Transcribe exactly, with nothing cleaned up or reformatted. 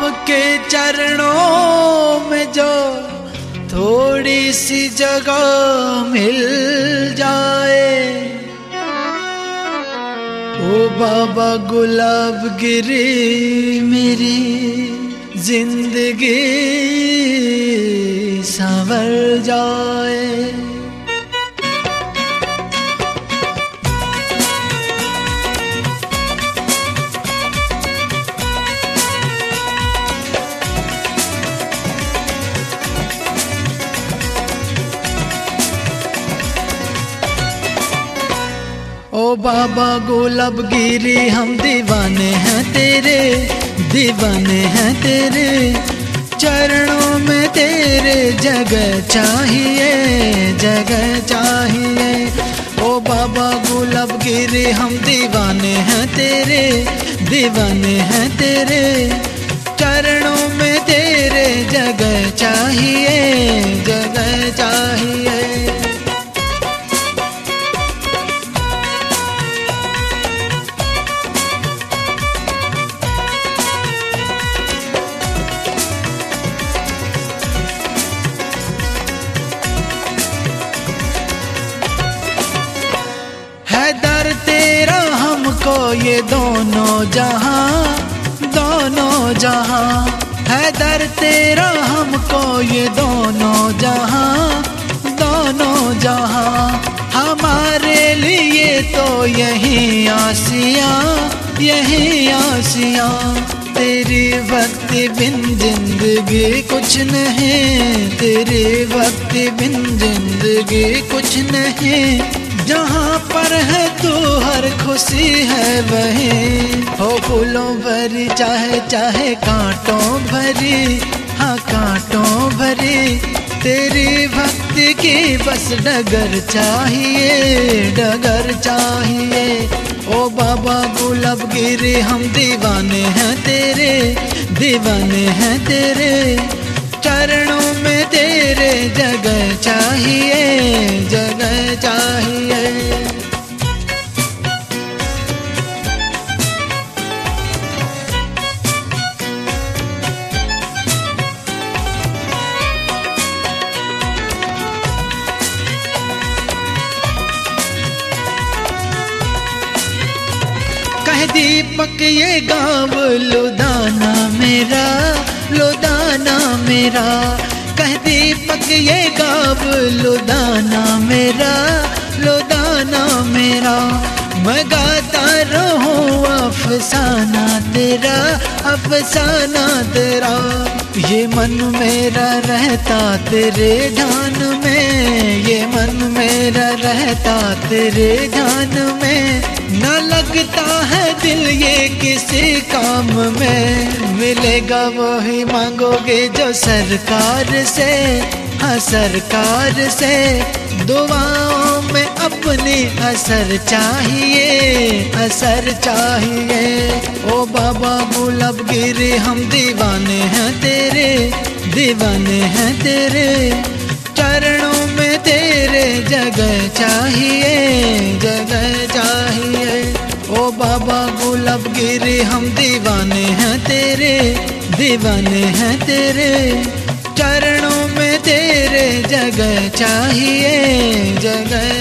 आपके चरणों में जो थोड़ी सी जगह मिल जाए, ओ बाबा गुलाब गिरी मेरी जिंदगी संवर जाए। ओ बाबा गुलाब गिरी हम दीवाने हैं तेरे, दीवाने हैं तेरे चरणों में, तेरे जगह चाहिए, जगह चाहिए। ओ बाबा गुलाब गिरी हम दीवाने हैं तेरे, दीवाने हैं तेरे चरणों में, तेरे जगह चाहिए, जगह चाहिए। है दर तेरा हमको ये दोनों जहां, दोनों जहां है दर तेरा हमको ये दोनों जहां, दोनों जहां। हमारे लिए तो यही आसियां, यही आसियां। तेरी भक्ति बिन जिंदगी कुछ नहीं, तेरी भक्ति बिन जिंदगी कुछ नहीं। जहाँ पर है तू हर खुशी है वहीं, हो फूलों भरी चाहे चाहे कांटों भरी, हाँ कांटों भरी। तेरी भक्ति की बस डगर चाहिए, डगर चाहिए। ओ बाबा गुलाब गिरी हम दीवाने हैं तेरे, दीवाने हैं तेरे चरणों में, तेरे जगह चाहिए, जगह चाहिए। कह दीपक ये गाँव लुधाना मेरा, लुधाना मेरा। कह दीपक ये गाँव लुधाना मेरा, लुधाना मेरा। मैं गाता रहूं अफसाना तेरा, अफसाना तेरा। ये मन मेरा रहता तेरे ध्यान में, ये मन मेरा रहता तेरे ध्यान में। न लगता है दिल ये किसी काम में, मिलेगा वो ही मांगोगे जो सरकार से, हाँ सरकार से। दुआओं में अपनी असर चाहिए, असर चाहिए। ओ बाबा गुलाब गिरी हम दीवाने हैं तेरे, दीवाने हैं तेरे चरणों में, तेरे जगह चाहिए, जगह चाहिए। ओ बाबा गुलाब गिरी हम दीवाने हैं तेरे, दीवाने हैं तेरे चरणों में, तेरे जगह चाहिए, जगह